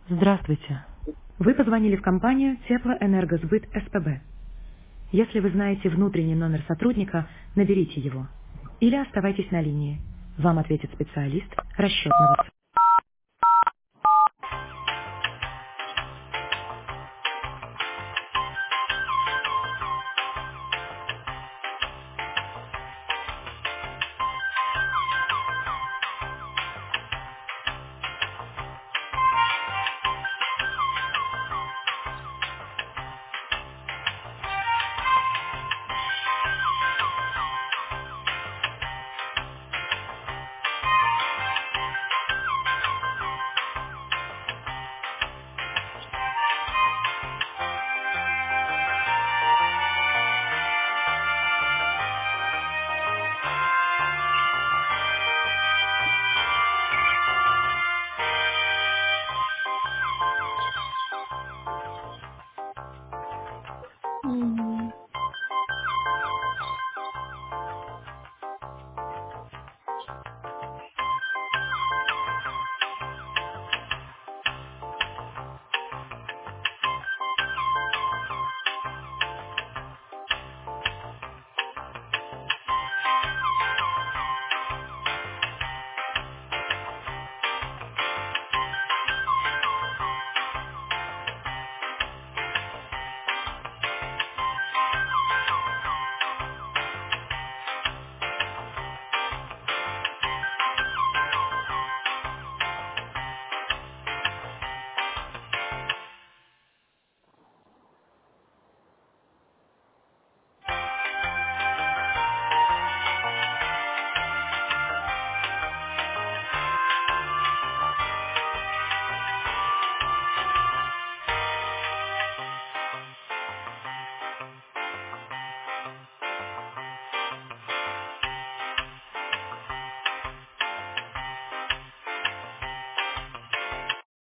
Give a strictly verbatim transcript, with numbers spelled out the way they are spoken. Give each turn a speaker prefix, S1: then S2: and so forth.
S1: Здравствуйте. Вы позвонили в компанию Теплоэнергосбыт СПБ. Если вы знаете внутренний номер сотрудника, наберите его. Или оставайтесь на линии. Вам ответит специалист расчетного.